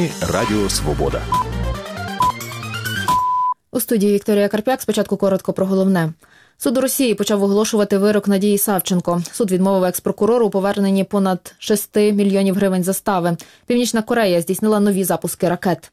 Новини Радіо Свобода. У студії Вікторія Карп'як. Спочатку коротко про головне. Суд у Росії почав оголошувати вирок Надії Савченко. Суд відмовив екс-прокурору у поверненні понад 6 мільйонів гривень застави. Північна Корея здійснила нові запуски ракет.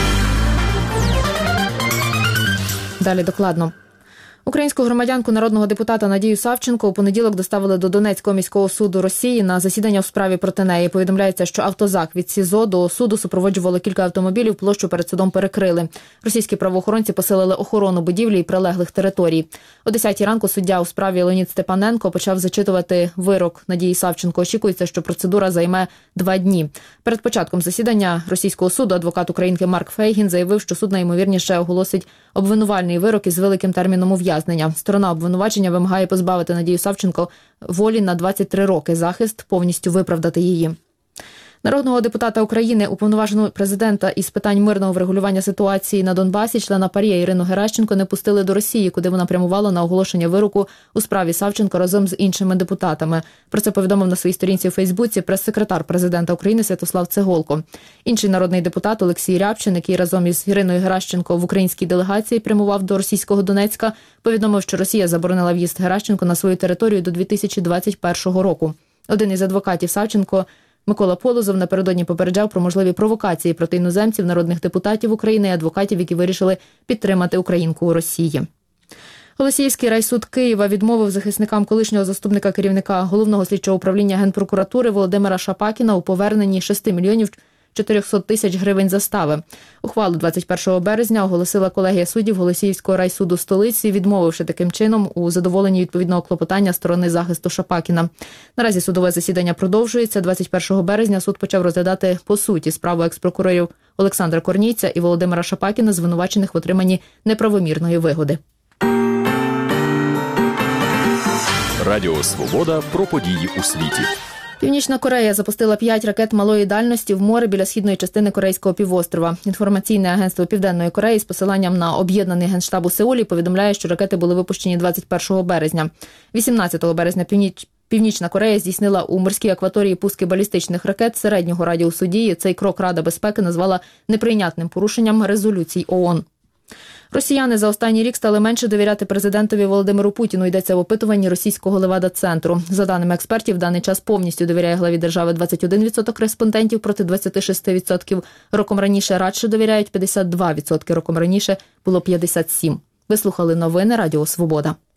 Далі докладно. Українську громадянку народного депутата Надію Савченко у понеділок доставили до Донецького міського суду Росії на засідання в справі проти неї. Повідомляється, що автозак від СІЗО до суду супроводжувало кілька автомобілів, площу перед судом перекрили. Російські правоохоронці посилили охорону будівлі і прилеглих територій. О 10-й ранку суддя у справі Леонід Степаненко почав зачитувати вирок Надії Савченко. Очікується, що процедура займе 2 дні. Перед початком засідання російського суду адвокат українки Марк Фейгін заявив, що суд найімовірніше оголосить обвинувальний вирок із великим терміном ув'язнення. Сторона обвинувачення вимагає позбавити Надію Савченко волі на 23 роки. Захист повністю виправдати її. Народного депутата України, уповноваженого президента із питань мирного врегулювання ситуації на Донбасі, члена ПАРЄ Ірину Геращенко не пустили до Росії, куди вона прямувала на оголошення вироку у справі Савченко разом з іншими депутатами. Про це повідомив на своїй сторінці у Фейсбуці прес-секретар президента України Святослав Цеголко. Інший народний депутат Олексій Рябчин, який разом із Іриною Геращенко в українській делегації прямував до російського Донецька, повідомив, що Росія заборонила в'їзд Геращенко на свою територію до 2021 року. Один із адвокатів Савченко, Микола Полозов, напередодні попереджав про можливі провокації проти іноземців, народних депутатів України і адвокатів, які вирішили підтримати українку у Росії. Голосіївський райсуд Києва відмовив захисникам колишнього заступника керівника Головного слідчого управління Генпрокуратури Володимира Шапакіна у поверненні 6 мільйонів 400 тисяч гривень застави. Ухвалу 21 березня оголосила колегія суддів Голосіївського райсуду столиці, відмовивши таким чином у задоволенні відповідного клопотання сторони захисту Шапакіна. Наразі судове засідання продовжується. 21 березня суд почав розглядати по суті справу екс-прокурорів Олександра Корнійця і Володимира Шапакіна, звинувачених в отриманні неправомірної вигоди. Радіо Свобода про події у світі. Північна Корея запустила 5 ракет малої дальності в море біля східної частини Корейського півострова. Інформаційне агентство Південної Кореї з посиланням на об'єднаний генштаб у Сеулі повідомляє, що ракети були випущені 21 березня. 18 березня Північна Корея здійснила у морській акваторії пуски балістичних ракет середнього радіусу дії. Цей крок Рада безпеки назвала неприйнятним порушенням резолюцій ООН. Росіяни за останній рік стали менше довіряти президентові Володимиру Путіну, йдеться в опитуванні російського Левада-центру. За даними експертів, в даний час повністю довіряє главі держави 21% респондентів проти 26%. Роком раніше радше довіряють 52%, роком раніше було 57%. Ви слухали новини Радіо Свобода.